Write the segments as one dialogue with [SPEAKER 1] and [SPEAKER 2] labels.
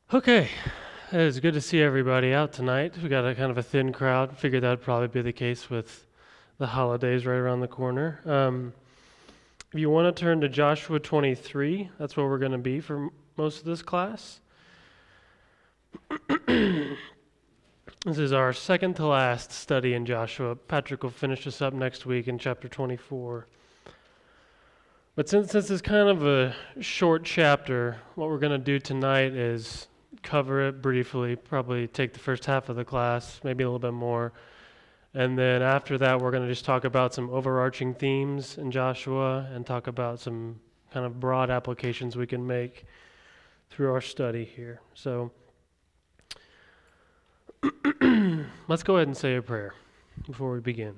[SPEAKER 1] Okay, it's good to see everybody out tonight. We got a kind of a thin crowd. Figured that'd probably be the case with the holidays right around the corner. If you want to turn to Joshua 23, that's where we're going to be for most of this class. This is our second to last study in Joshua. Patrick will finish us up next week in chapter 24. But since this is kind of a short chapter, what we're going to do tonight is cover it briefly, probably take the first half of the class, maybe a little bit more. And then after that, we're going to just talk about some overarching themes in Joshua and talk about some kind of broad applications we can make through our study here. So let's go ahead and say a prayer before we begin.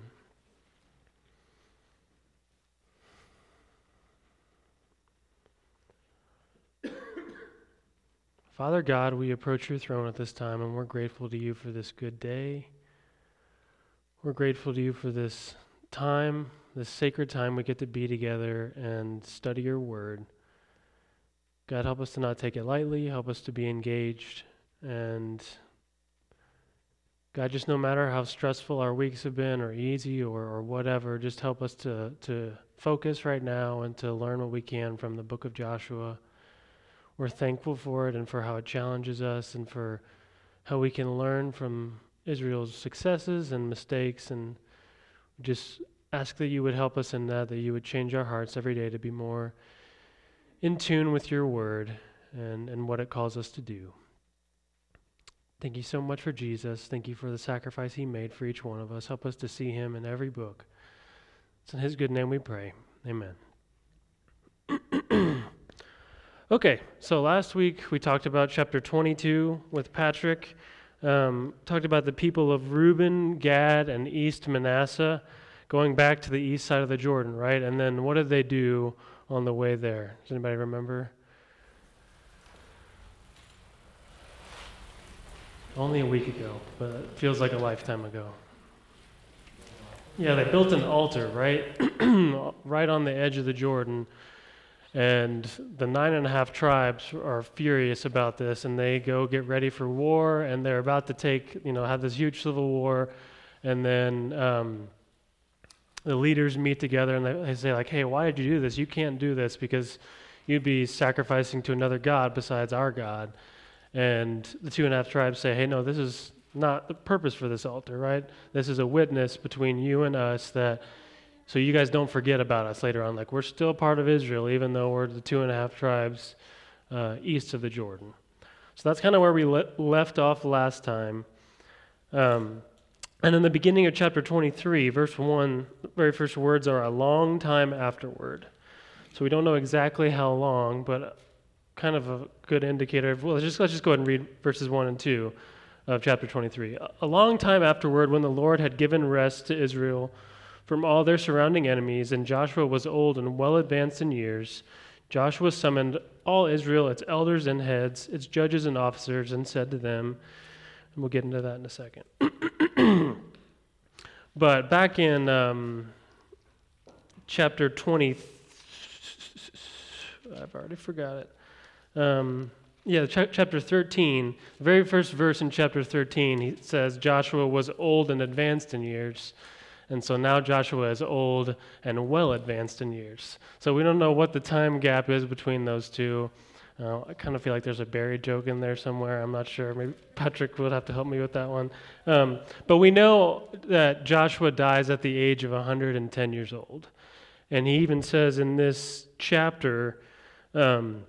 [SPEAKER 1] Father God, we approach your throne at this time, and we're grateful to you for this good day. We're grateful to you for this time, this sacred time we get to be together and study your word. God, help us to not take it lightly. Help us to be engaged. And God, just no matter how stressful our weeks have been or easy or whatever, just help us to focus right now and to learn what we can from the book of Joshua. We're thankful for it and for how it challenges us and for how we can learn from Israel's successes and mistakes, and just ask that you would help us in that you would change our hearts every day to be more in tune with your word and what it calls us to do. Thank you so much for Jesus. Thank you for the sacrifice he made for each one of us. Help us to see him in every book. It's in his good name we pray. Amen. Okay, so last week we talked about chapter 22 with Patrick. Talked about the people of Reuben, Gad, and East Manasseh going back to the east side of the Jordan, right? And then what did they do on the way there? Does anybody remember? Only a week ago, but it feels like a lifetime ago. Yeah, they built an altar, right? Right on the edge of the Jordan. And the 9.5 tribes are furious about this, and they go get ready for war, and they're about to have this huge civil war. And then the leaders meet together, and they say, like, hey, why did you do this? You can't do this because you'd be sacrificing to another god besides our God. And the 2.5 tribes say, hey, no, this is not the purpose for this altar, right? This is a witness between you and us so you guys don't forget about us later on. Like, we're still part of Israel, even though we're the 2.5 tribes east of the Jordan. So that's kind of where we left off last time. And in the beginning of chapter 23, verse 1, the very first words are a long time afterward. So we don't know exactly how long, but kind of a good indicator of, let's just go ahead and read verses 1 and 2 of chapter 23. A long time afterward, when the Lord had given rest to Israel from all their surrounding enemies, and Joshua was old and well advanced in years, Joshua summoned all Israel, its elders and heads, its judges and officers, and said to them, and we'll get into that in a second. But back in chapter 20, I've already forgot it. Chapter 13, the very first verse in chapter 13, he says Joshua was old and advanced in years. And so now Joshua is old and well advanced in years. So we don't know what the time gap is between those two. I kind of feel like there's a buried joke in there somewhere. I'm not sure. Maybe Patrick would have to help me with that one. But we know that Joshua dies at the age of 110 years old. And he even says in this chapter, in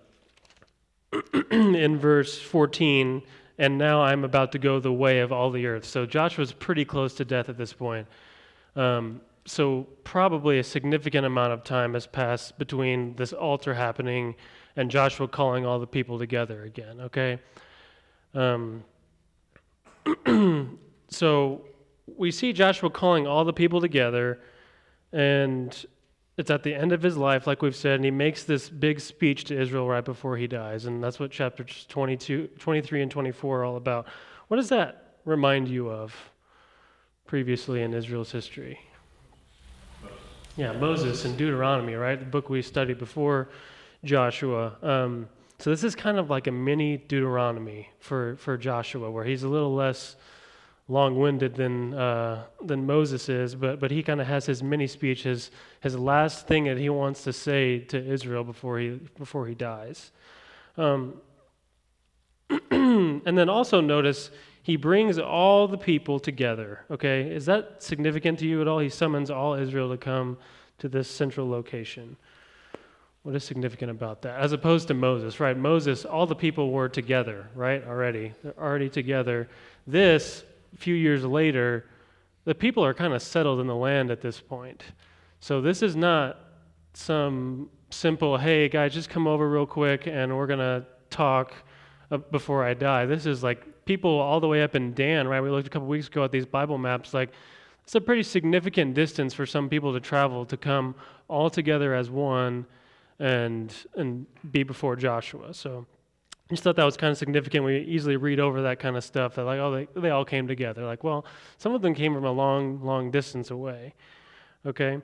[SPEAKER 1] verse 14, and now I'm about to go the way of all the earth. So Joshua's pretty close to death at this point. So probably a significant amount of time has passed between this altar happening and Joshua calling all the people together again, okay? So we see Joshua calling all the people together, and it's at the end of his life, like we've said, and he makes this big speech to Israel right before he dies, and that's what chapters 23 and 24 are all about. What does that remind you of previously in Israel's history? Yeah, Moses and Deuteronomy, right? The book we studied before Joshua. So this is kind of like a mini Deuteronomy for Joshua, where he's a little less long-winded than Moses is, but he kind of has his mini speech, his last thing that he wants to say to Israel before he dies. And then also notice he brings all the people together. Okay, is that significant to you at all? He summons all Israel to come to this central location. What is significant about that? As opposed to Moses, right? Moses, all the people were together, right? They're already together. This, a few years later, the people are kind of settled in the land at this point. So this is not some simple, hey, guys, just come over real quick and we're going to talk before I die. This is like people all the way up in Dan, right? We looked a couple weeks ago at these Bible maps. Like, it's a pretty significant distance for some people to travel to come all together as one and be before Joshua. So I just thought that was kind of significant. We easily read over that kind of stuff, that like, oh, they all came together. Like, well, some of them came from a long distance away. Okay?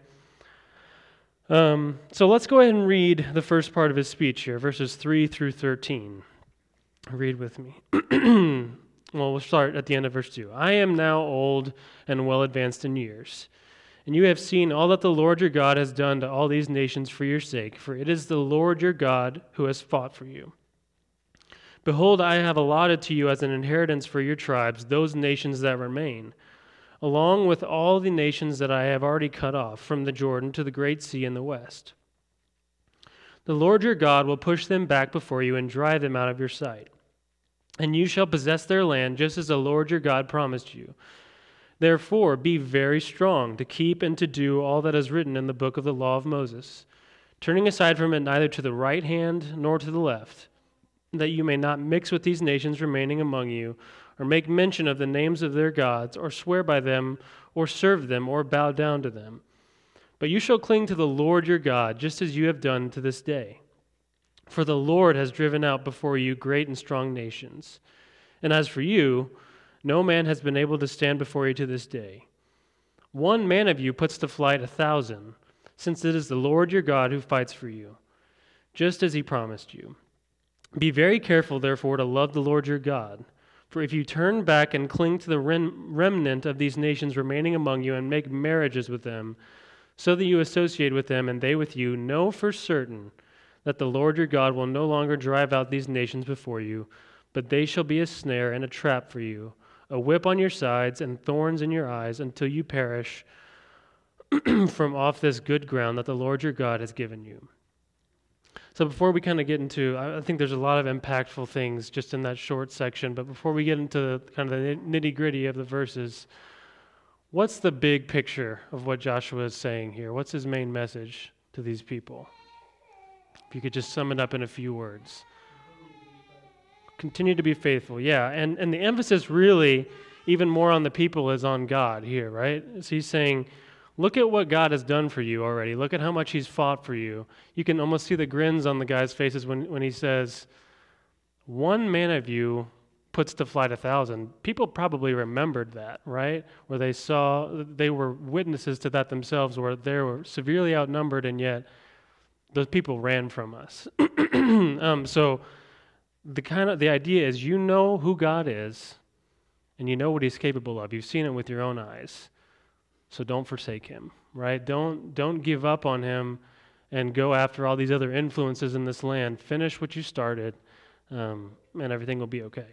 [SPEAKER 1] So let's go ahead and read the first part of his speech here, verses 3 through 13. Read with me. Well, we'll start at the end of verse 2. I am now old and well advanced in years, and you have seen all that the Lord your God has done to all these nations for your sake, for it is the Lord your God who has fought for you. Behold, I have allotted to you as an inheritance for your tribes those nations that remain, along with all the nations that I have already cut off, from the Jordan to the great sea in the west. The Lord your God will push them back before you and drive them out of your sight. And you shall possess their land, just as the Lord your God promised you. Therefore, be very strong to keep and to do all that is written in the book of the law of Moses, turning aside from it neither to the right hand nor to the left, that you may not mix with these nations remaining among you, or make mention of the names of their gods, or swear by them, or serve them, or bow down to them. But you shall cling to the Lord your God, just as you have done to this day. For the Lord has driven out before you great and strong nations. And as for you, no man has been able to stand before you to this day. One man of you puts to flight 1,000, since it is the Lord your God who fights for you, just as he promised you. Be very careful, therefore, to love the Lord your God. For if you turn back and cling to the remnant of these nations remaining among you and make marriages with them, so that you associate with them and they with you, know for certain that the Lord your God will no longer drive out these nations before you, but they shall be a snare and a trap for you, a whip on your sides and thorns in your eyes, until you perish from off this good ground that the Lord your God has given you. So before we kind of get into, I think there's a lot of impactful things just in that short section, but before we get into kind of the nitty-gritty of the verses, what's the big picture of what Joshua is saying here? What's his main message to these people? If you could just sum it up in a few words. Continue to be faithful, yeah. And the emphasis really, even more on the people, is on God here, right? So he's saying, look at what God has done for you already. Look at how much he's fought for you. You can almost see the grins on the guys' faces when he says, one man of you puts to flight 1,000. People probably remembered that, right? Where they were witnesses to that themselves, where they were severely outnumbered, and yet those people ran from us. So the idea is, you know who God is, and you know what he's capable of. You've seen it with your own eyes. So don't forsake him, right? Don't give up on him and go after all these other influences in this land. Finish what you started, and everything will be okay.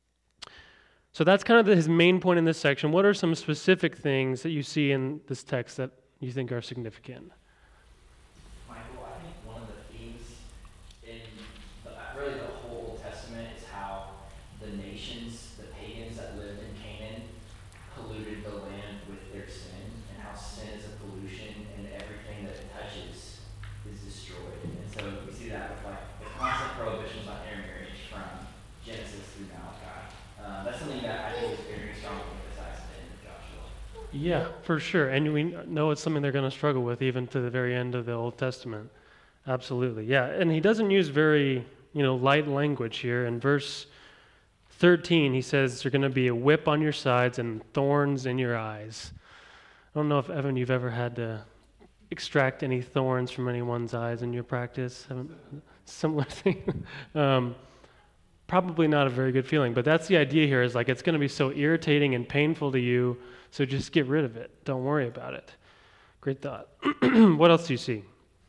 [SPEAKER 1] So that's kind of his main point in this section. What are some specific things that you see in this text that you think are significant?
[SPEAKER 2] Michael, I think one of the themes in really the whole Old Testament is how the nations, the pagans that lived in Canaan, polluted the land with their sin, and how sin is a pollution, and everything that it touches is destroyed. And so we see that with like the constant prohibitions on intermarriage from Genesis through Malachi. That's something that I think is very strongly emphasized in Joshua.
[SPEAKER 1] Yeah, for sure. And we know it's something they're going to struggle with even to the very end of the Old Testament. Absolutely. Yeah, and he doesn't use very, light language here. In verse 13, he says there's going to be a whip on your sides and thorns in your eyes. I don't know if, Evan, you've ever had to extract any thorns from anyone's eyes in your practice? Similar thing. Probably not a very good feeling, but that's the idea here, is like it's going to be so irritating and painful to you, so just get rid of it. Don't worry about it. Great thought. What else do you see?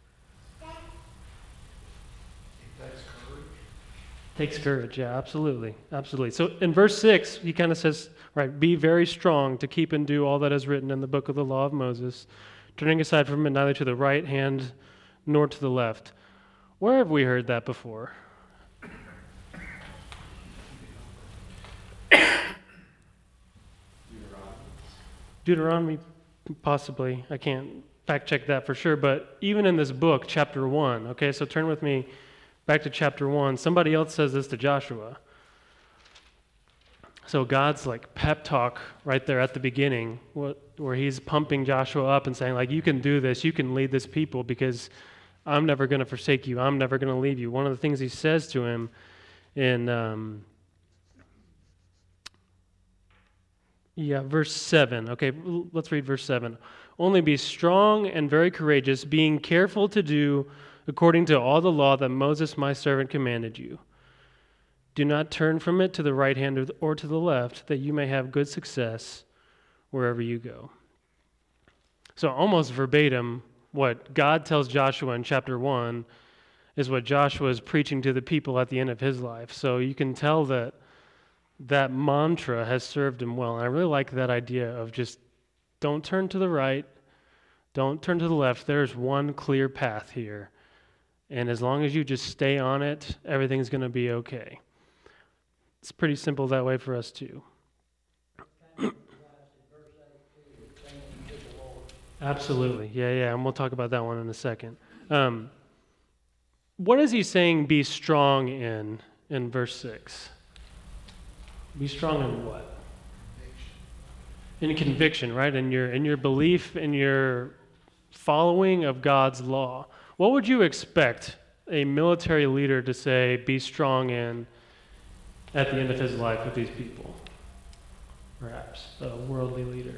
[SPEAKER 1] Takes courage, yeah, absolutely. Absolutely. So in verse 6, he kind of says, right, be very strong to keep and do all that is written in the book of the law of Moses, turning aside from it neither to the right hand nor to the left. Where have we heard that before? Deuteronomy, possibly. I can't fact check that for sure, but even in this book, chapter 1, okay, so turn with me back to chapter 1. Somebody else says this to Joshua. So God's like pep talk right there at the beginning, where he's pumping Joshua up and saying, like, you can do this, you can lead this people, because I'm never going to forsake you, I'm never going to leave you. One of the things he says to him in verse 7. Okay, let's read verse 7. Only be strong and very courageous, being careful to do according to all the law that Moses my servant commanded you. Do not turn from it to the right hand or to the left, that you may have good success wherever you go. So almost verbatim, what God tells Joshua in chapter 1 is what Joshua is preaching to the people at the end of his life. So you can tell that that mantra has served him well. And I really like that idea of just don't turn to the right, don't turn to the left. There's one clear path here. And as long as you just stay on it, everything's going to be okay. It's pretty simple that way for us too. Absolutely. Yeah. And we'll talk about that one in a second. What is he saying be strong in verse 6? Be strong in what? In conviction, right? In your belief, in your following of God's law. What would you expect a military leader to say, be strong in, at the end of his life with these people? Perhaps a worldly leader.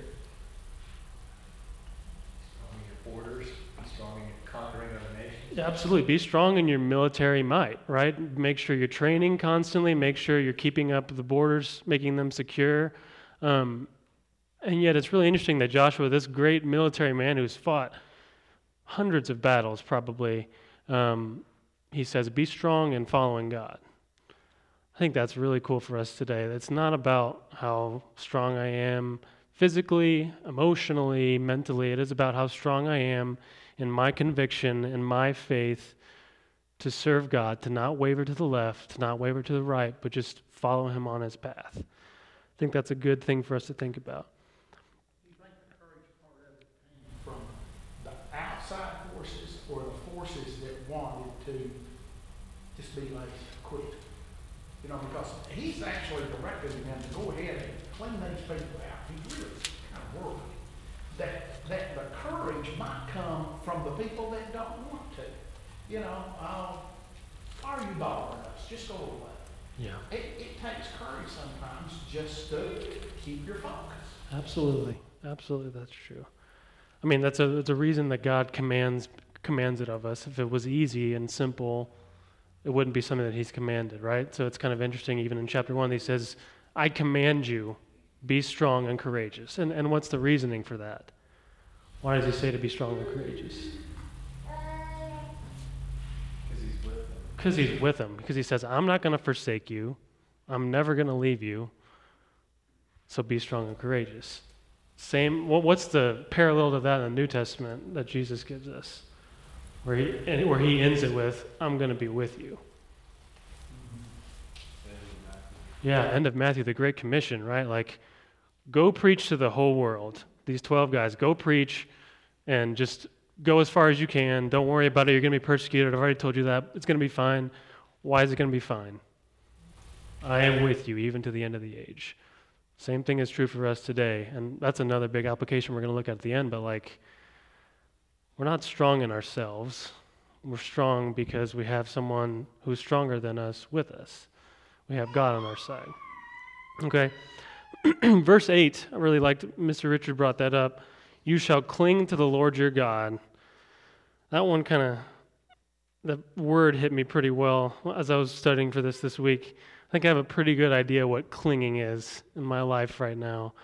[SPEAKER 3] Strong in your borders, be strong in conquering other nations.
[SPEAKER 1] Yeah, absolutely. Be strong in your military might, right? Make sure you're training constantly. Make sure you're keeping up the borders, making them secure. And yet it's really interesting that Joshua, this great military man who's fought hundreds of battles probably, he says, be strong in following God. I think that's really cool for us today. It's not about how strong I am physically, emotionally, mentally. It is about how strong I am in my conviction, in my faith to serve God, to not waver to the left, to not waver to the right, but just follow him on his path. I think that's a good thing for us to think about.
[SPEAKER 4] Do you think the courage part of it came from the outside forces or the forces that wanted to just be lazy, quit? You know, because he's actually directed them to go ahead and clean these people out. He's really kind of worried that the courage might come from the people that don't want to. You know, why are you bothering us? Just go away.
[SPEAKER 1] Yeah.
[SPEAKER 4] It takes courage sometimes just to keep your focus.
[SPEAKER 1] Absolutely, that's true. I mean, that's a reason that God commands it of us. If it was easy and simple, it wouldn't be something that he's commanded, right? So it's kind of interesting, even in chapter 1, he says, I command you, be strong and courageous. And what's the reasoning for that? Why does he say to be strong and courageous? Because he's with them. Because he says, I'm not going to forsake you. I'm never going to leave you. So be strong and courageous. What's the parallel to that in the New Testament that Jesus gives us? Where he ends it with, I'm going to be with you. Yeah, end of Matthew, the Great Commission, right? Like, go preach to the whole world. These 12 guys, go preach and just go as far as you can. Don't worry about it. You're going to be persecuted. I've already told you that. It's going to be fine. Why is it going to be fine? I am with you even to the end of the age. Same thing is true for us today. And that's another big application we're going to look at the end. But like, we're not strong in ourselves. We're strong because we have someone who's stronger than us with us. We have God on our side. Okay. Verse 8, I really liked, Mr. Richard brought that up. You shall cling to the Lord your God, that one kind of, the word hit me pretty well as I was studying for this week. I think I have a pretty good idea what clinging is in my life right now.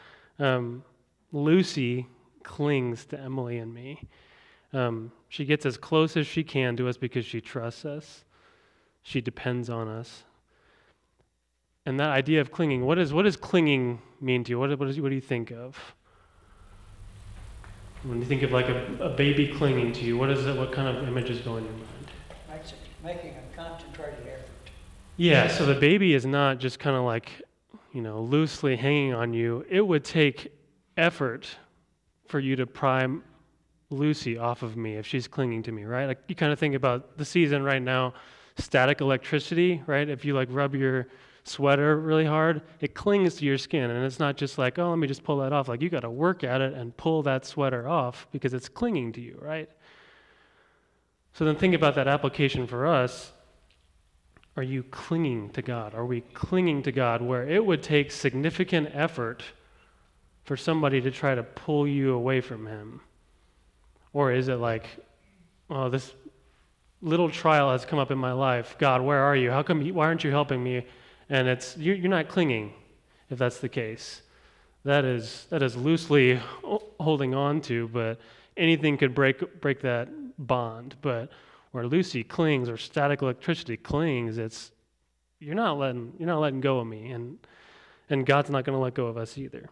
[SPEAKER 1] Lucy clings to Emily and me. She gets as close as she can to us because she trusts us. She depends on us. And that idea of clinging, what does clinging mean to you? What do you think of? When you think of like a baby clinging to you, what kind of images go in your mind?
[SPEAKER 5] Making a concentrated effort.
[SPEAKER 1] Yeah, so the baby is not just kind of like, loosely hanging on you. It would take effort for you to pry Lucy off of me if she's clinging to me, right? Like you kind of think about the season right now, static electricity, right? If you like rub your sweater really hard, it clings to your skin, and it's not just like, oh, let me just pull that off. Like you got to work at it and pull that sweater off because it's clinging to you, right? So then think about that application for us. Are you clinging to God? Are we clinging to God where it would take significant effort for somebody to try to pull you away from Him? Or is it like, oh, this little trial has come up in my life. God, where are you? Why aren't you helping me? And you're not clinging, if that's the case. That is loosely holding on to, but anything could break that bond. But where Lucy clings or static electricity clings, you're not letting go of me, and God's not going to let go of us either.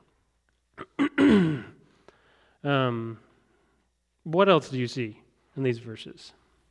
[SPEAKER 1] What else do you see in these verses?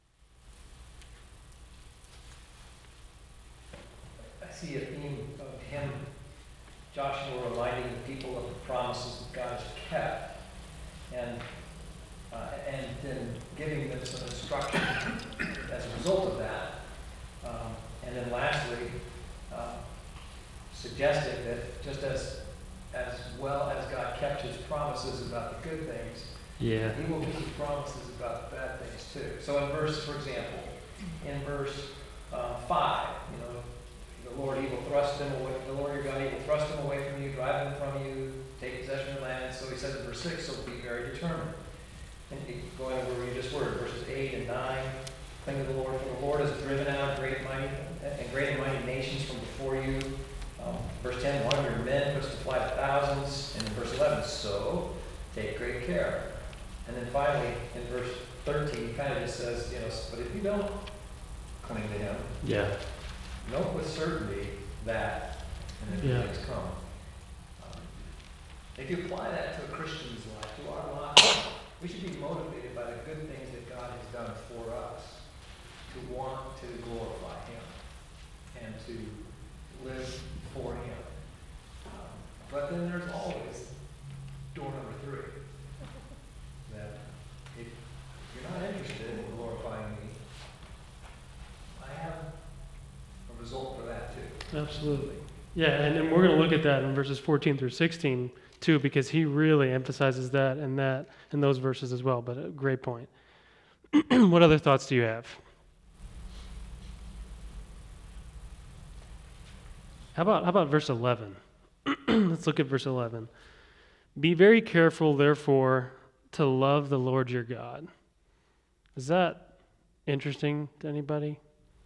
[SPEAKER 3] I see a theme of him, Joshua, reminding the people of the promises that God has kept, and then giving them some instruction as a result of that. And then lastly, suggesting that just as well as God kept His promises about the good things,
[SPEAKER 1] Yeah.
[SPEAKER 3] He will keep His promises about the bad things too. So for example, in verse 5, the Lord your God, He will thrust them away from you, drive them from you, take possession of the land. So He says in verse 6, so be very determined. And going over where you just were, verses 8 and 9, cling to the Lord, for the Lord has driven out great and mighty nations from before you. Verse 10, one of your men puts to flight thousands. And in verse 11, so take great care. And then finally, in verse 13, he kind of just says, but if you don't cling to Him,
[SPEAKER 1] Yeah.
[SPEAKER 3] know with certainty that, and then things come. If you apply that to a Christian's life, to our lives, we should be motivated by the good things that God has done for us to want to glorify Him and to live for Him. But then there's always door number 3, that if you're not interested in glorifying me, I have a result for that too.
[SPEAKER 1] Absolutely. Yeah, and we're going to look at that in verses 14 through 16 too, because he really emphasizes that in those verses as well. But a great point. What other thoughts do you have? How about verse 11? Let's look at verse 11. Be very careful, therefore, to love the Lord your God. Is that interesting to anybody?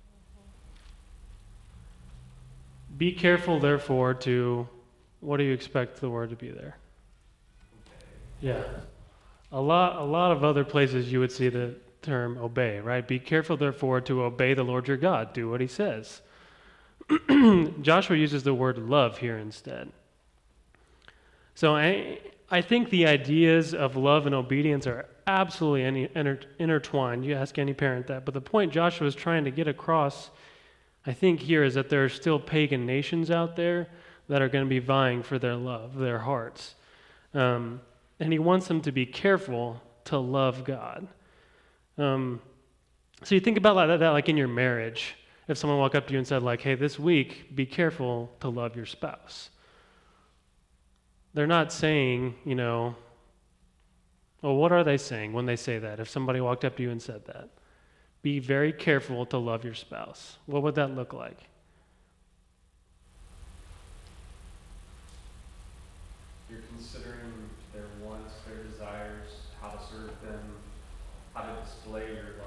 [SPEAKER 1] Be careful, therefore, to, what do you expect the word to be there? Yeah. A lot of other places you would see the term obey, right? Be careful, therefore, to obey the Lord your God. Do what He says. Joshua uses the word love here instead. So I think the ideas of love and obedience are absolutely intertwined. You ask any parent that. But the point Joshua is trying to get across, I think, here is that there are still pagan nations out there that are going to be vying for their love, their hearts. And he wants them to be careful to love God. So you think about that like in your marriage. If someone walked up to you and said, like, hey, this week, be careful to love your spouse. They're not saying, well, what are they saying when they say that? If somebody walked up to you and said that, be very careful to love your spouse. What would that look like?
[SPEAKER 6] You're considering their wants, their desires, how to serve them, how to display your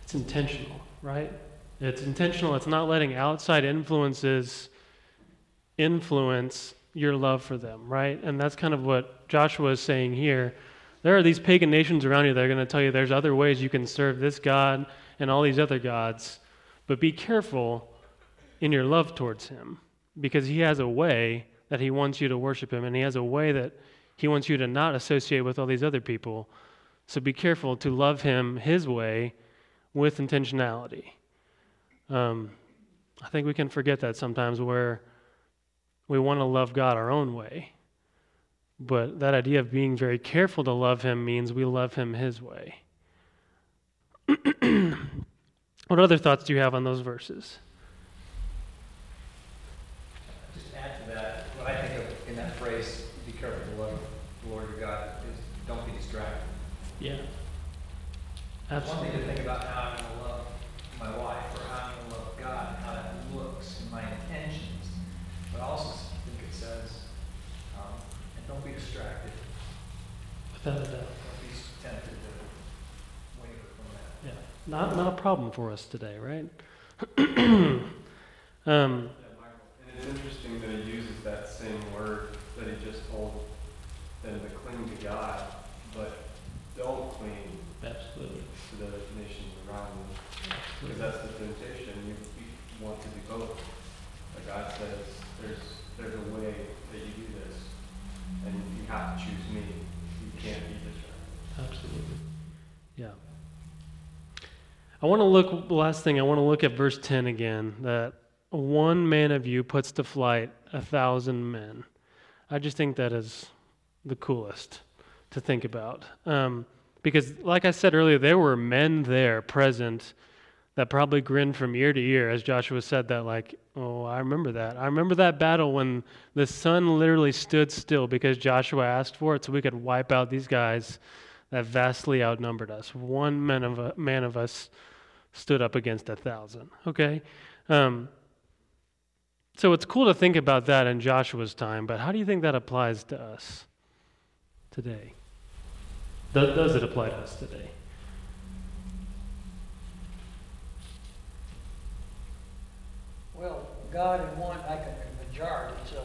[SPEAKER 1] it's intentional, right? It's intentional. It's not letting outside influences influence your love for them, right? And that's kind of what Joshua is saying here. There are these pagan nations around you that are going to tell you there's other ways you can serve this God and all these other gods, but be careful in your love towards him, because he has a way that he wants you to worship him, and he has a way that he wants you to not associate with all these other people. So be careful to love him his way with intentionality. I think we can forget that sometimes, where we want to love God our own way. But that idea of being very careful to love him means we love him his way. What other thoughts do you have on those verses?
[SPEAKER 3] Just add to that, what I think of in that phrase, be careful to love the Lord your God, is don't be distracted.
[SPEAKER 1] Yeah.
[SPEAKER 3] It's one thing to think about how I'm going to love my wife, or how I'm going to love God, and how that looks, and my intentions. But I also think it says, and don't be distracted.
[SPEAKER 1] Without a doubt.
[SPEAKER 3] Don't be tempted to waver from that.
[SPEAKER 1] Yeah. Not a problem for us today, right?
[SPEAKER 6] And it's interesting that he uses that same word that he just told them to cling to God, but don't cling
[SPEAKER 1] Absolutely.
[SPEAKER 6] to the nations around you. Because that's the temptation. You want to do both. But God says there's a way that you do this, and you have to choose me. You can't be distracted.
[SPEAKER 1] Absolutely. Yeah. The last thing, I want to look at verse 10 again, that one man of you puts to flight 1,000 men. I just think that is the coolest to think about. Because like I said earlier, there were men there present that probably grinned from ear to ear as Joshua said that, like, oh, I remember that. I remember that battle when the sun literally stood still because Joshua asked for it so we could wipe out these guys that vastly outnumbered us. One man of us stood up against 1,000, okay? So it's cool to think about that in Joshua's time, but how do you think that applies to us today? Does it apply to us today?
[SPEAKER 5] Well, God had won like a majority, so,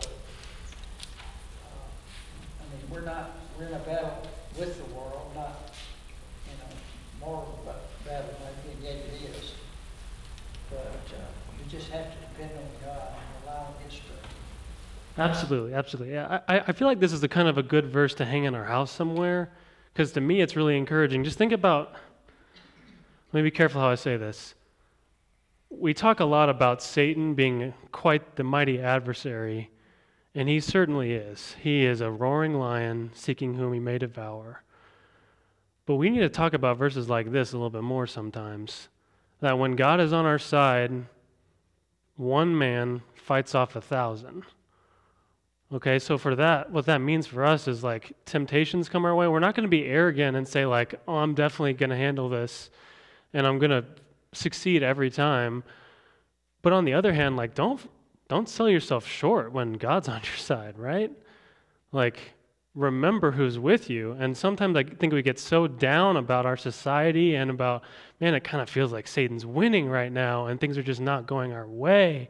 [SPEAKER 5] we're in a battle with the world, not, more of a battle maybe, and yet it is. But you just have to depend on God and allow his strength.
[SPEAKER 1] Absolutely. Yeah, I feel like this is a kind of a good verse to hang in our house somewhere, because to me it's really encouraging. Just think about, let me be careful how I say this. We talk a lot about Satan being quite the mighty adversary, and he certainly is. He is a roaring lion seeking whom he may devour. But we need to talk about verses like this a little bit more sometimes. That when God is on our side, one man fights off 1,000. Okay, so for that, what that means for us is like temptations come our way. We're not going to be arrogant and say like, oh, I'm definitely going to handle this and I'm going to succeed every time. But on the other hand, like don't sell yourself short when God's on your side, right? Like remember who's with you. And sometimes I think we get so down about our society and about, man, it kind of feels like Satan's winning right now and things are just not going our way.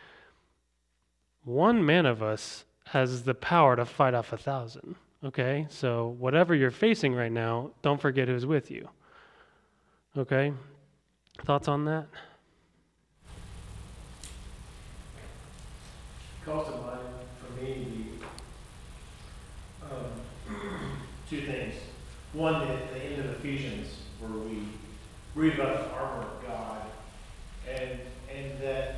[SPEAKER 1] One man of us has the power to fight off 1,000, okay? So whatever you're facing right now, don't forget who's with you, okay? Thoughts on that?
[SPEAKER 7] Calls to mind for me two things. One, at the end of Ephesians, where we read about the armor of God, and that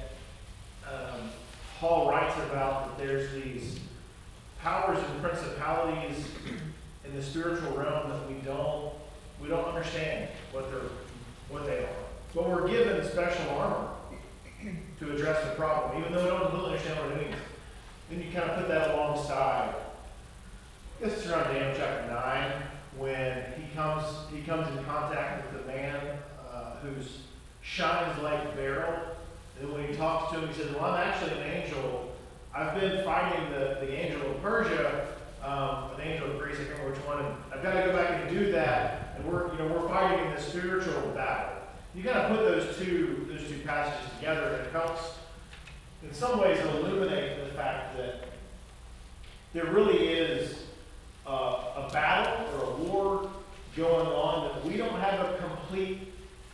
[SPEAKER 7] Paul writes about that there's these powers and principalities in the spiritual realm that we don't understand what they are. But we're given special armor to address the problem, even though we don't completely understand what it means. Then you kind of put that alongside. I guess it's around Daniel chapter 9 when he comes in contact with a man who's shines like beryl. And when he talks to him, he says, well, I'm actually an angel. I've been fighting the angel of Persia, an angel of Greece, I can't remember which one, and I've got to go back and do that. And we're fighting in this spiritual battle. you kind of put those two passages together, and it helps in some ways illuminate the fact that there really is a battle or a war going on that we don't have a complete,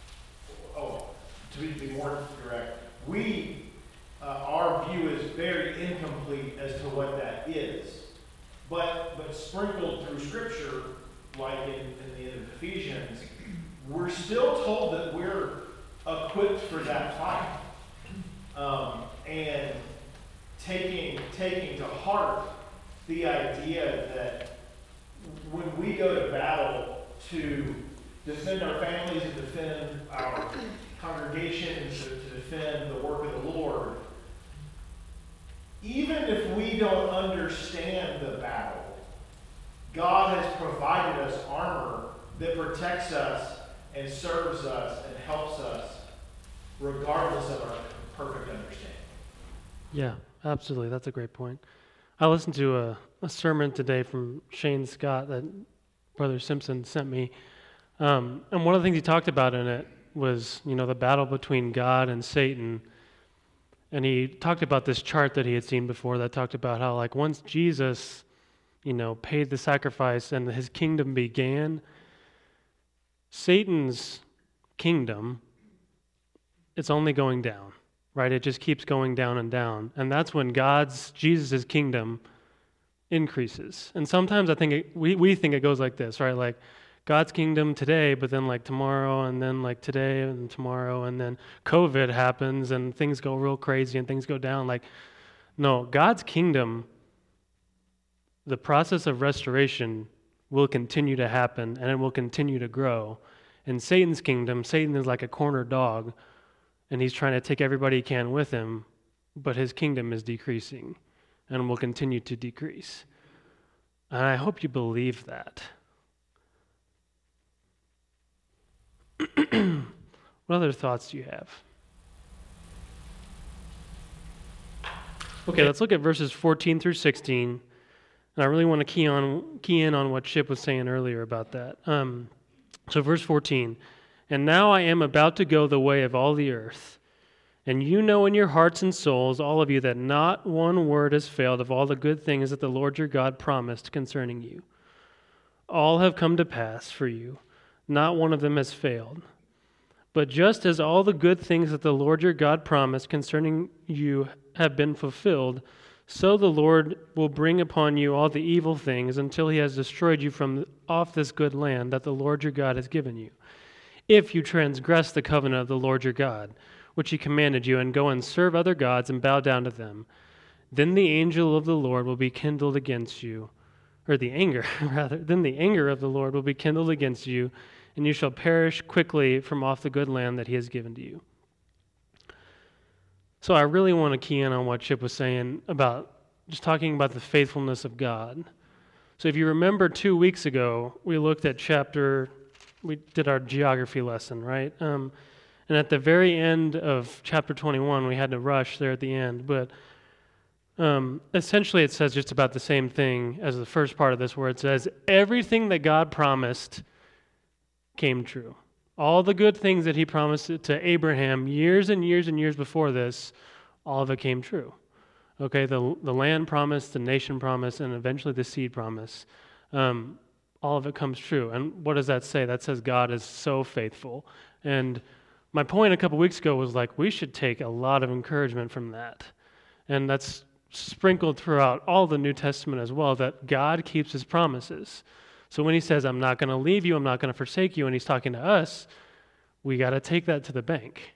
[SPEAKER 7] to be more direct, our view is very incomplete as to what that is. But sprinkled through Scripture, like in the end of Ephesians, we're still told that we're equipped for that fight. And taking to heart the idea that when we go to battle to defend our families and defend our congregations, to defend the work of the Lord, even if we don't understand the battle, God has provided us armor that protects us and serves us and helps us regardless of our perfect understanding.
[SPEAKER 1] Yeah, absolutely. That's a great point. I listened to a sermon today from Shane Scott that Brother Simpson sent me. And one of the things he talked about in it was, the battle between God and Satan. And he talked about this chart that he had seen before that talked about how, like, once Jesus, paid the sacrifice and his kingdom began, Satan's kingdom, it's only going down, right? It just keeps going down and down. And that's when Jesus' kingdom increases. And sometimes I think we think it goes like this, right? Like, God's kingdom today, but then like tomorrow, and then like today and tomorrow, and then COVID happens and things go real crazy and things go down. Like, no, God's kingdom, the process of restoration will continue to happen and it will continue to grow. In Satan's kingdom, Satan is like a cornered dog and he's trying to take everybody he can with him, but his kingdom is decreasing and will continue to decrease. And I hope you believe that. What other thoughts do you have? Okay, let's look at verses 14 through 16. And I really want to key in on what Chip was saying earlier about that. So verse 14, and now I am about to go the way of all the earth. And you know in your hearts and souls, all of you, that not one word has failed of all the good things that the Lord your God promised concerning you. All have come to pass for you. Not one of them has failed. But just as all the good things that the Lord your God promised concerning you have been fulfilled, so the Lord will bring upon you all the evil things until he has destroyed you from off this good land that the Lord your God has given you. If you transgress the covenant of the Lord your God, which he commanded you, and go and serve other gods and bow down to them, then the angel of the Lord will be kindled against you, or the anger, rather, then the anger of the Lord will be kindled against you, and you shall perish quickly from off the good land that he has given to you. So I really want to key in on what Chip was saying about just talking about the faithfulness of God. So if you remember 2 weeks ago, we looked at we did our geography lesson, right? And at the very end of chapter 21, we had to rush there at the end, but essentially it says just about the same thing as the first part of this, where it says everything that God promised came true. All the good things that he promised to Abraham years and years and years before this, all of it came true. Okay, the land promise, the nation promise, and eventually the seed promise, all of it comes true. And what does that say? That says God is so faithful. And my point a couple weeks ago was like, we should take a lot of encouragement from that. And that's sprinkled throughout all the New Testament as well, that God keeps his promises. So when he says, I'm not going to leave you, I'm not going to forsake you, and he's talking to us, we got to take that to the bank.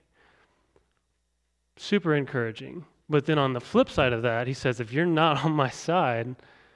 [SPEAKER 1] Super encouraging. But then on the flip side of that, he says, if you're not on my side,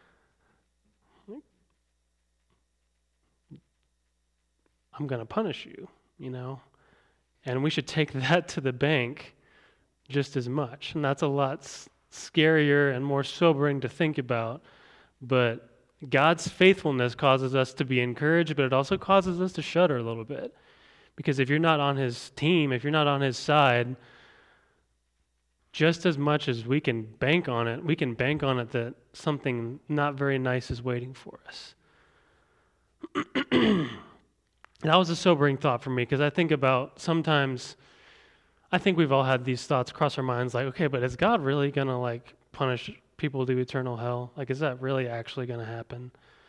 [SPEAKER 1] I'm going to punish you, And we should take that to the bank just as much. And that's a lot scarier and more sobering to think about. But God's faithfulness causes us to be encouraged, but it also causes us to shudder a little bit. Because if you're not on his team, if you're not on his side, just as much as we can bank on it that something not very nice is waiting for us. that was a sobering thought for me, because I think about sometimes, I think we've all had these thoughts cross our minds, like, okay, but is God really going to like punish people to eternal hell? Like, is that really actually going to happen?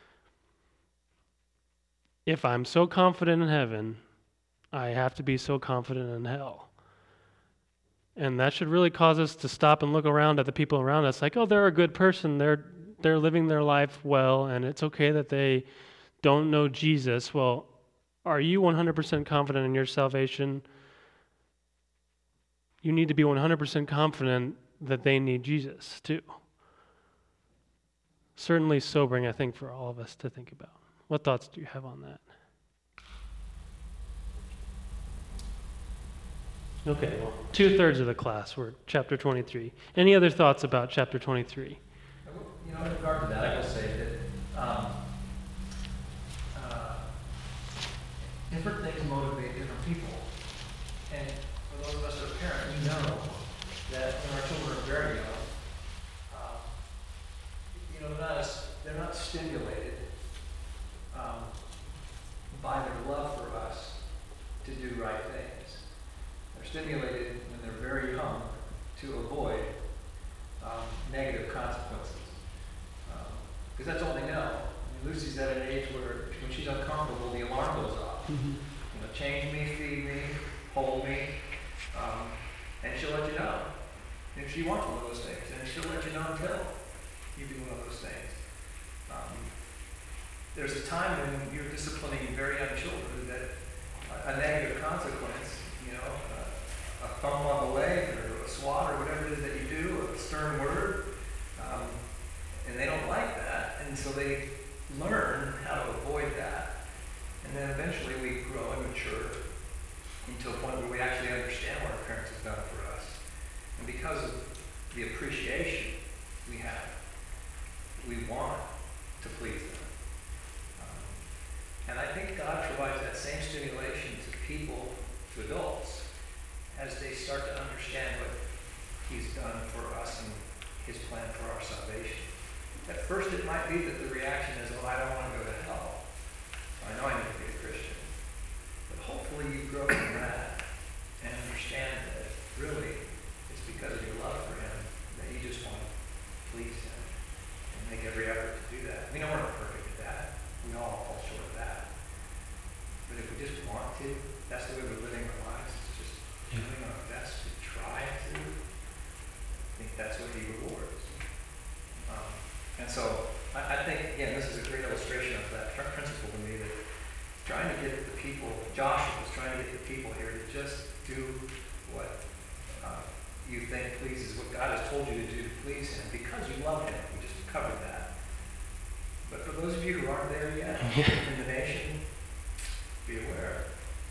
[SPEAKER 1] If I'm so confident in heaven, I have to be so confident in hell. And that should really cause us to stop and look around at the people around us, like, oh, they're a good person, they're living their life well, and it's okay that they don't know Jesus. Well, are you 100% confident in your salvation? You need to be 100% confident that they need Jesus too. Certainly sobering, I think, for all of us to think about. What thoughts do you have on that? Okay, well, 2/3 of the class were chapter 23. Any other thoughts about chapter 23?
[SPEAKER 3] You know, in regard to that, I will say that different things motivate different people. And for those of us that are parents, we know that when our children are very young, they're not stimulated by their love for us to do right things. They're stimulated when they're very young to avoid negative consequences. Because that's all they know. I mean, Lucy's at an age where when she's uncomfortable, the alarm goes off.
[SPEAKER 1] Mm-hmm.
[SPEAKER 3] You know, change me, feed me, hold me, and she'll let you know if she wants one of those things. And she'll let you know until you do one of those things. There's a time when you're disciplining very young children that a negative consequence, you know, a thump on the leg or a swat or whatever it is that you do, a stern word, and they don't like that, and so they learn how to avoid that. And then eventually we grow and mature into a point where we actually understand what our parents have done for us. And because of the appreciation we have, we want to please them. And I think God provides that same stimulation to people, to adults, as they start to understand what He's done for us and His plan for our salvation. At first it might be that the reaction is, oh, I don't want to go to hell. I know I need to be a Christian. But hopefully you grow from that and understand that really it's because of your love for Him that you just want to please Him and make every effort to do that. We know we're not perfect at that. We all fall short of that. But if we just want to, that's the way we're living our lives. It's just doing our best to try to. I think that's what He rewards. And so I think, again, this is a great illustration of that principle to me, that trying to get the people, Joshua was trying to get the people here to just do what you think pleases, what God has told you to do to please Him, because you love Him. We just covered that. But for those of you who aren't there yet in the nation, be aware.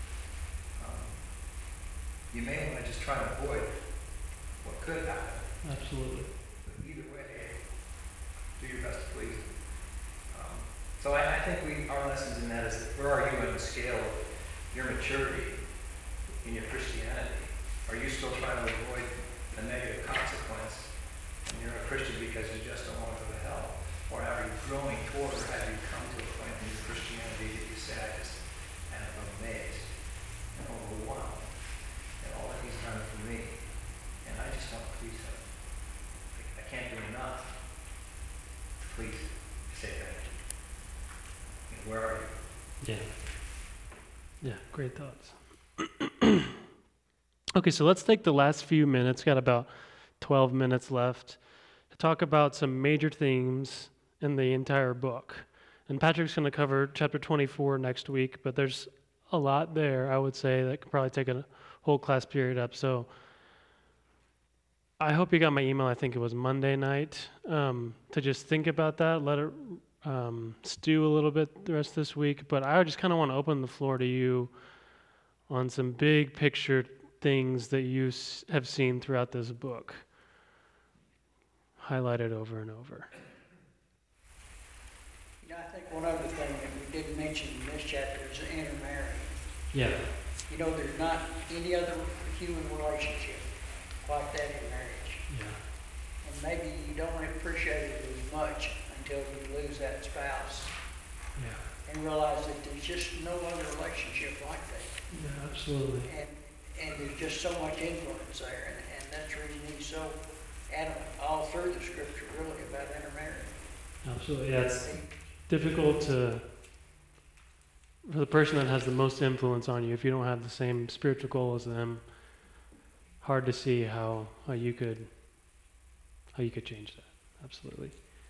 [SPEAKER 3] You may want to just try and avoid what could happen.
[SPEAKER 1] Absolutely.
[SPEAKER 3] But either way, do your best to please Him. So I think our lessons in that is that where are you on the scale of your maturity in your Christianity? Are you still trying to avoid a negative consequence and you're a Christian because you just don't want to go to hell? Or are you growing toward, or have you come to a point in your Christianity that you say, I just am amazed and overwhelmed at all that He's done for me, and I just want to please Him. I can't do enough to please Him. Say thank you. You know, where are you?
[SPEAKER 1] Yeah, great thoughts. Okay, so let's take the last few minutes, got about 12 minutes left, to talk about some major themes in the entire book. And Patrick's going to cover chapter 24 next week, but there's a lot there, I would say, that could probably take a whole class period up. So I hope you got my email, I think it was Monday night, to just think about that, let it stew a little bit the rest of this week. But I just kind of want to open the floor to you on some big picture things that you have seen throughout this book, highlighted over and over.
[SPEAKER 5] You know, I think one other thing that we didn't mention in this chapter is intermarrying.
[SPEAKER 1] Yeah.
[SPEAKER 5] You know, there's not any other human relationship like that in marriage.
[SPEAKER 1] Yeah.
[SPEAKER 5] And maybe you don't appreciate it as much until you lose that spouse.
[SPEAKER 1] Yeah.
[SPEAKER 5] and realize that there's just no other relationship like that.
[SPEAKER 1] Yeah, absolutely.
[SPEAKER 5] And there's just so much influence there, and that's the reason he's so adamant all through the scripture, really, about intermarrying.
[SPEAKER 1] Absolutely. Yeah, it's difficult for the person that has the most influence on you, if you don't have the same spiritual goal as them, hard to see how you could change that. Absolutely.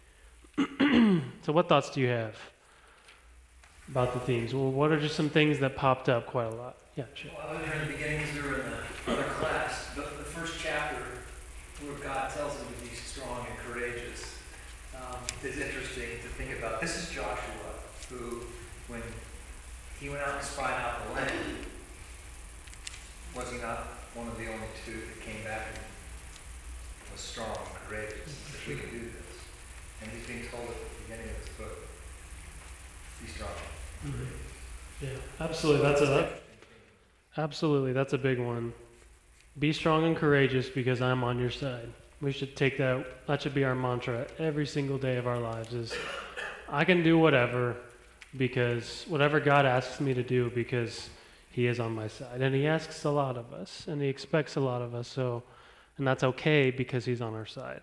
[SPEAKER 1] So what thoughts do you have about the themes? Well, what are just some things that popped up quite a lot? Yeah, sure.
[SPEAKER 3] Well, I was there in the beginning because we were in the other class. The first chapter where God tells him to be strong and courageous is interesting to think about. This is Joshua, who, when he went out and spied out the land, was he not one of the only two that came back and was strong and courageous, that we can do this? And he's being told at the beginning of this book, be strong.
[SPEAKER 1] Mm-hmm. Yeah, absolutely. Absolutely, that's a big one. Be strong and courageous because I'm on your side. We should take that. That should be our mantra every single day of our lives. Is I can do whatever because whatever God asks me to do because He is on my side, and He asks a lot of us, and He expects a lot of us. So, and that's okay because He's on our side.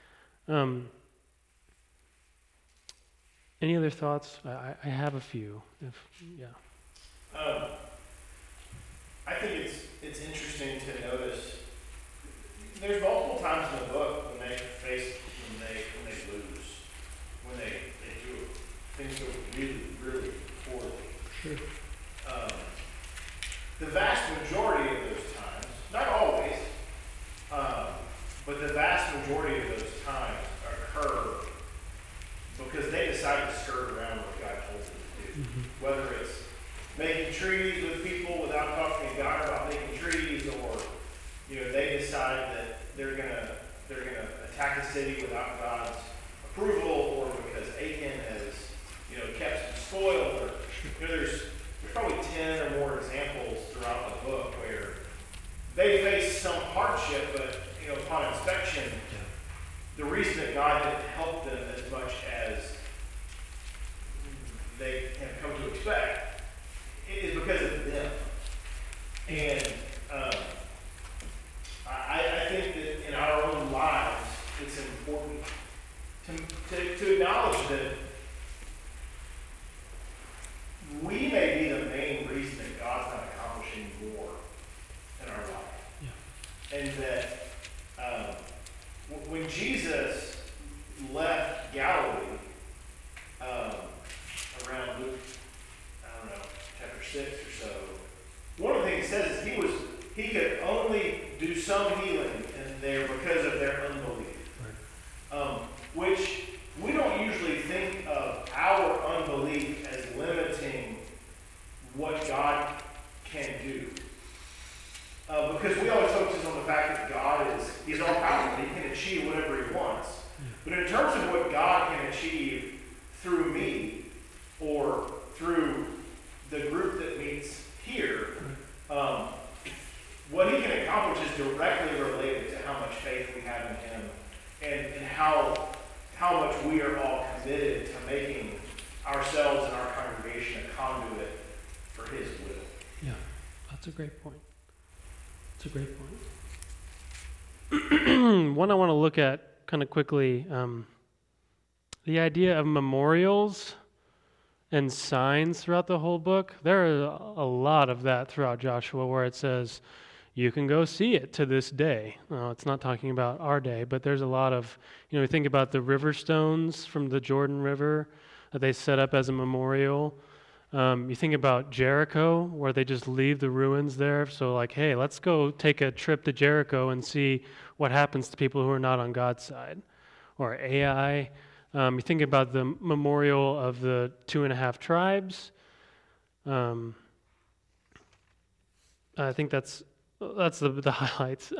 [SPEAKER 1] Any other thoughts? I have a few.
[SPEAKER 7] I think it's interesting to notice. There's multiple times in the book when they lose, when they do things go really, really poorly.
[SPEAKER 1] Sure.
[SPEAKER 7] The vast majority of those times, not always, but the vast majority of those times occur because they decide to skirt around what God told them to do.
[SPEAKER 1] Mm-hmm.
[SPEAKER 7] Whether it's making treaties with people without talking to God about making trees, or they decide that they're gonna attack a city without God's approval, or because Achan has kept some spoil. Or there's probably 10 or more examples throughout the book where they face some hardship, but upon inspection, the reason that God didn't help them as much as they have come to expect is because of them. And I think that in our own lives, it's important to acknowledge that we may be the main reason that God's not accomplishing more in our life.
[SPEAKER 1] Yeah.
[SPEAKER 7] And that when Jesus left Galilee, around Luke, chapter 6 or so, one of the things it says is he could only do some healing in there because of their unbelief. Right. Which we don't usually think of our unbelief as limiting what God can do. Because we always focus on the fact that God He's all powerful. He can achieve whatever He wants. But in terms of what God can achieve through me or through the group that meets here, what He can accomplish is directly related to how much faith we have in Him and how much we are all committed to making ourselves and our congregation a conduit for His will.
[SPEAKER 1] Yeah, that's a great point. That's a great point. One I want to look at kind of quickly, the idea of memorials and signs throughout the whole book. There is a lot of that throughout Joshua where it says, you can go see it to this day. It's not talking about our day, but there's a lot of, you think about the river stones from the Jordan River that they set up as a memorial. You think about Jericho, where they just leave the ruins there. So like, hey, let's go take a trip to Jericho and see what happens to people who are not on God's side. Or Ai. You think about the memorial of the 2.5 tribes. I think that's the highlights.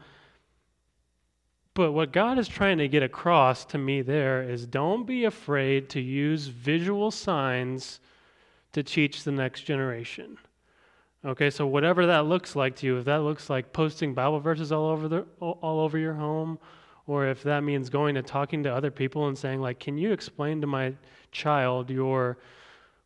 [SPEAKER 1] But what God is trying to get across to me there is don't be afraid to use visual signs to teach the next generation. Okay, so whatever that looks like to you, if that looks like posting Bible verses all over your home, or if that means going and talking to other people and saying, like, can you explain to my child your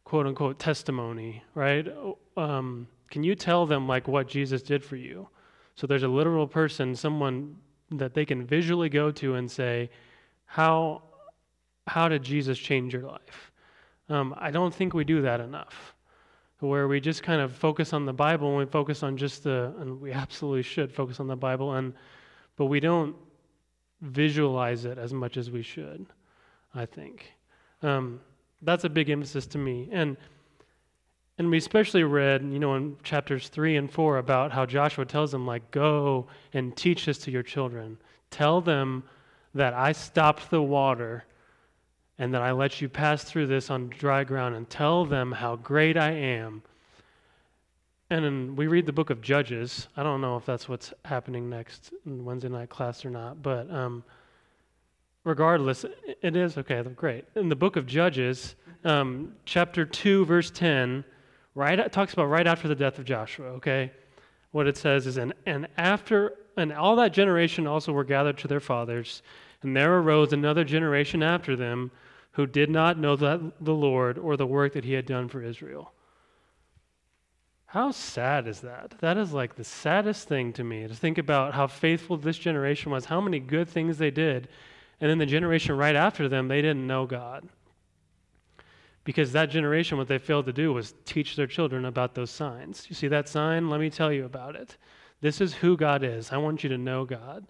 [SPEAKER 1] quote unquote testimony, right? Can you tell them like what Jesus did for you? So there's a literal person, someone that they can visually go to and say, how did Jesus change your life? I don't think we do that enough, where we just kind of focus on the Bible and we focus on and we absolutely should focus on the Bible, but we don't visualize it as much as we should, I think. That's a big emphasis to me. And we especially read, in chapters 3 and 4 about how Joshua tells them, like, go and teach this to your children. Tell them that I stopped the water and that I let you pass through this on dry ground, and tell them how great I am. And then we read the book of Judges. I don't know if that's what's happening next in Wednesday night class or not, but regardless, it is. Okay, great. In the book of Judges, chapter 2, verse 10, it talks about right after the death of Joshua, okay? What it says is, and all that generation also were gathered to their fathers, and there arose another generation after them who did not know the Lord or the work that he had done for Israel. How sad is that? That is like the saddest thing to me, to think about how faithful this generation was, how many good things they did, and then the generation right after them, they didn't know God. Because that generation, what they failed to do was teach their children about those signs. You see that sign? Let me tell you about it. This is who God is. I want you to know God.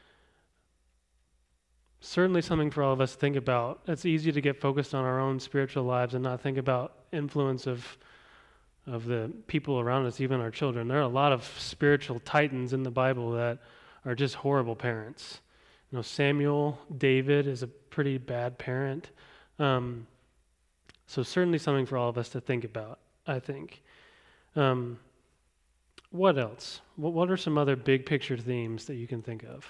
[SPEAKER 1] Certainly something for all of us to think about. It's easy to get focused on our own spiritual lives and not think about influence of the people around us, even our children. There are a lot of spiritual titans in the Bible that are just horrible parents. Samuel, David is a pretty bad parent. So certainly something for all of us to think about, I think. What else? What are some other big picture themes that you can think of?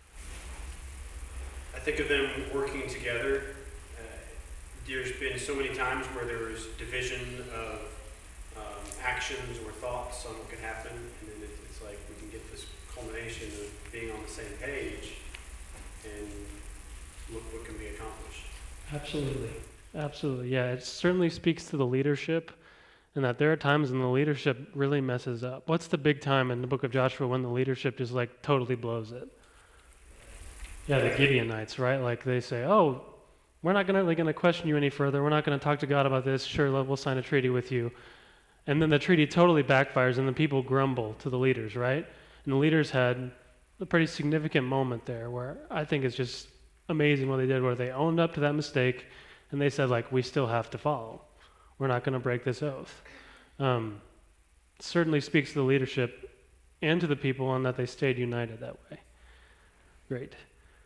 [SPEAKER 8] I think of them working together. There's been so many times where there was division of actions or thoughts on what could happen, and then it's like we can get this culmination of being on the same page, and look what can be accomplished.
[SPEAKER 1] Absolutely. Yeah, it certainly speaks to the leadership, and that there are times when the leadership really messes up. What's the big time in the book of Joshua when the leadership just like totally blows it? Yeah, the Gibeonites, right? Like they say, oh, we're not going to question you any further. We're not going to talk to God about this. Sure, we'll sign a treaty with you. And then the treaty totally backfires, and the people grumble to the leaders, right? And the leaders had a pretty significant moment there where I think it's just amazing what they did, where they owned up to that mistake, and they said, like, we still have to follow. We're not going to break this oath. Certainly speaks to the leadership and to the people, and that they stayed united that way. Great.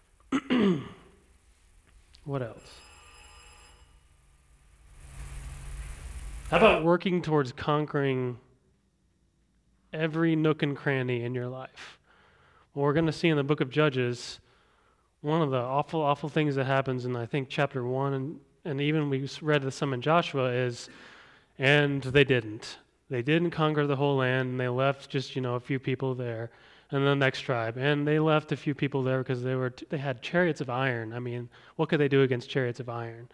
[SPEAKER 1] What else? How about working towards conquering every nook and cranny in your life? Well, we're going to see in the book of Judges, one of the awful, awful things that happens in, I think, chapter 1, and even we read some in Joshua is, and they didn't. They didn't conquer the whole land, and they left just, a few people there. And the next tribe, and they left a few people there because they had chariots of iron. I mean, what could they do against chariots of iron?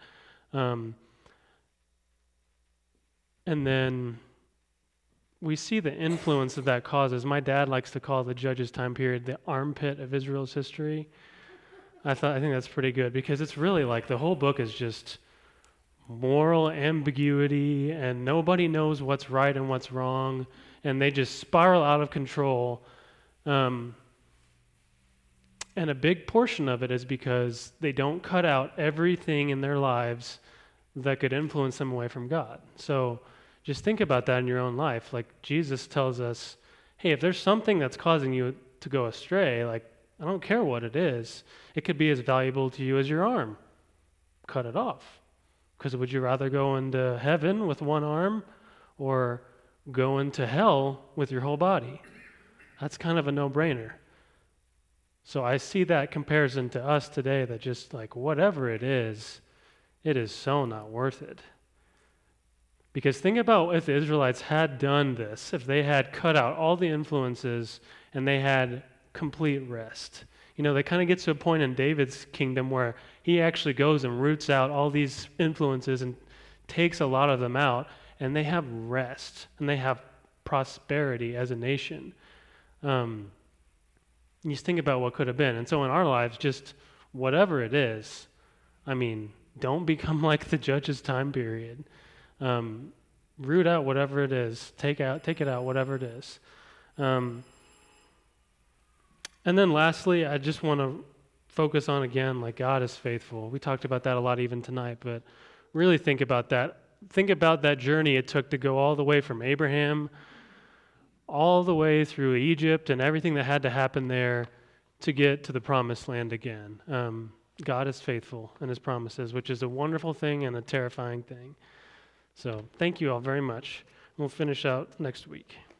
[SPEAKER 1] And then we see the influence that causes. My dad likes to call the Judges time period the armpit of Israel's history. I think that's pretty good, because it's really like the whole book is just moral ambiguity, and nobody knows what's right and what's wrong, and they just spiral out of control. And a big portion of it is because they don't cut out everything in their lives that could influence them away from God. So just think about that in your own life. Like Jesus tells us, hey, if there's something that's causing you to go astray, like, I don't care what it is. It could be as valuable to you as your arm. Cut it off. Because would you rather go into heaven with one arm or go into hell with your whole body? That's kind of a no-brainer. So I see that comparison to us today, that just like whatever it is so not worth it. Because think about if the Israelites had done this, if they had cut out all the influences and they had complete rest. They kind of get to a point in David's kingdom where he actually goes and roots out all these influences and takes a lot of them out, and they have rest, and they have prosperity as a nation. You just think about what could have been. And so in our lives, just whatever it is, I mean, don't become like the Judges time period. Root out whatever it is. Take it out, whatever it is. And then lastly, I just want to focus on, again, like, God is faithful. We talked about that a lot even tonight, but really think about that. Think about that journey it took to go all the way from Abraham all the way through Egypt and everything that had to happen there to get to the promised land again. God is faithful in his promises, which is a wonderful thing and a terrifying thing. So thank you all very much. We'll finish out next week.